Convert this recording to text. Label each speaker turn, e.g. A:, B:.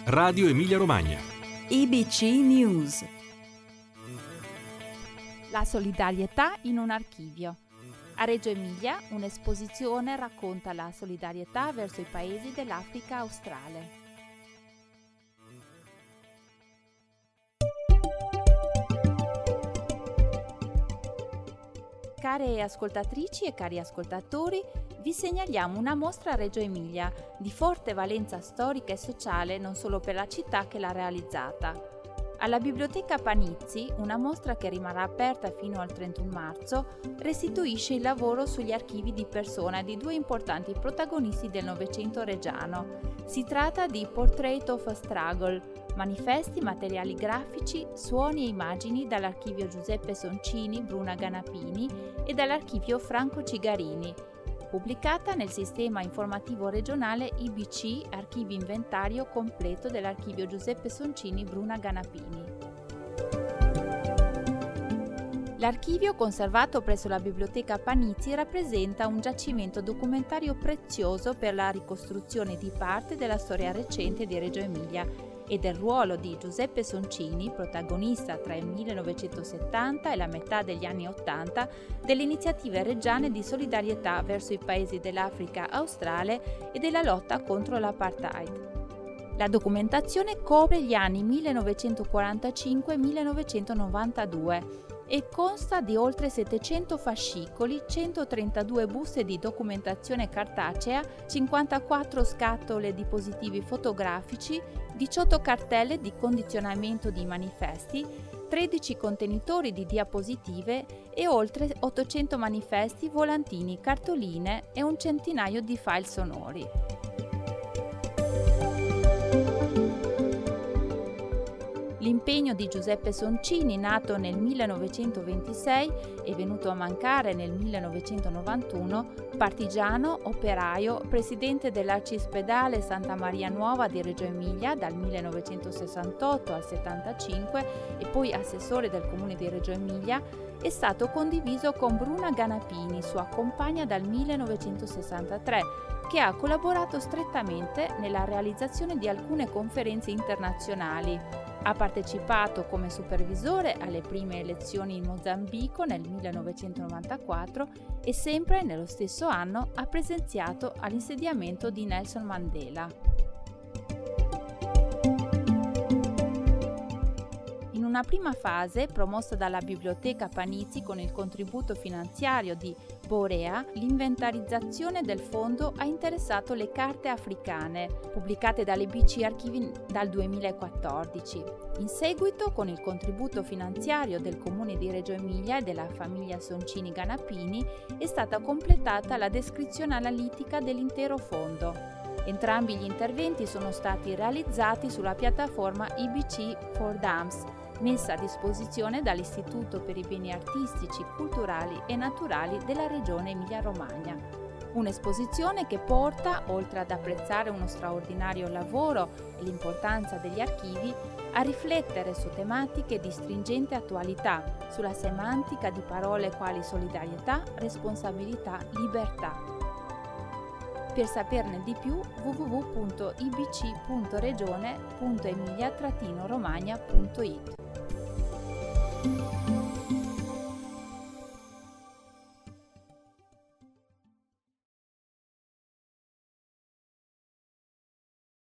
A: Radio Emilia Romagna.
B: IBC News.
C: La solidarietà in un archivio. A Reggio Emilia un'esposizione racconta la solidarietà verso i paesi dell'Africa australe. Care ascoltatrici e cari ascoltatori, vi segnaliamo una mostra a Reggio Emilia di forte valenza storica e sociale non solo per la città che l'ha realizzata. Alla Biblioteca Panizzi, una mostra che rimarrà aperta fino al 31 marzo, restituisce il lavoro sugli archivi di persona di due importanti protagonisti del Novecento reggiano. Si tratta di Portrait of a Struggle, manifesti, materiali grafici, suoni e immagini dall'archivio Giuseppe Soncini, Bruna Ganapini e dall'archivio Franco Cigarini, pubblicata nel sistema informativo regionale IBC Archivi Inventario completo dell'archivio Giuseppe Soncini Bruna Ganapini. L'archivio conservato presso la Biblioteca Panizzi rappresenta un giacimento documentario prezioso per la ricostruzione di parte della storia recente di Reggio Emilia e del ruolo di Giuseppe Soncini, protagonista tra il 1970 e la metà degli anni '80 delle iniziative reggiane di solidarietà verso i paesi dell'Africa australe e della lotta contro l'apartheid. La documentazione copre gli anni 1945-1992 e consta di oltre 700 fascicoli, 132 buste di documentazione cartacea, 54 scatole di positivi fotografici, 18 cartelle di condizionamento di manifesti, 13 contenitori di diapositive e oltre 800 manifesti, volantini, cartoline e un centinaio di file sonori. L'impegno di Giuseppe Soncini, nato nel 1926 e venuto a mancare nel 1991, partigiano, operaio, presidente dell'Arcispedale Santa Maria Nuova di Reggio Emilia dal 1968 al 75 e poi assessore del comune di Reggio Emilia, è stato condiviso con Bruna Ganapini, sua compagna dal 1963, che ha collaborato strettamente nella realizzazione di alcune conferenze internazionali. Ha partecipato come supervisore alle prime elezioni in Mozambico nel 1994 e sempre nello stesso anno ha presenziato all'insediamento di Nelson Mandela. In una prima fase, promossa dalla Biblioteca Panizzi con il contributo finanziario di Borea, l'inventarizzazione del fondo ha interessato le carte africane, pubblicate dall'IBC Archivi dal 2014. In seguito, con il contributo finanziario del Comune di Reggio Emilia e della famiglia Soncini Ganapini, è stata completata la descrizione analitica dell'intero fondo. Entrambi gli interventi sono stati realizzati sulla piattaforma IBC for Dumps, messa a disposizione dall'Istituto per i Beni Artistici, Culturali e Naturali della Regione Emilia-Romagna. Un'esposizione che porta, oltre ad apprezzare uno straordinario lavoro e l'importanza degli archivi, a riflettere su tematiche di stringente attualità, sulla semantica di parole quali solidarietà, responsabilità, libertà. Per saperne di più, www.ibc.regione.emilia-romagna.it.